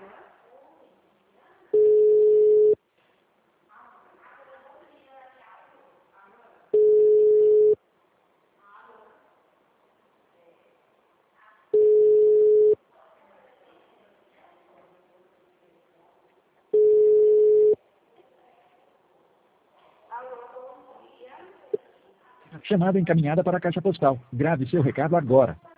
Chamada encaminhada para a caixa postal. Grave seu recado agora.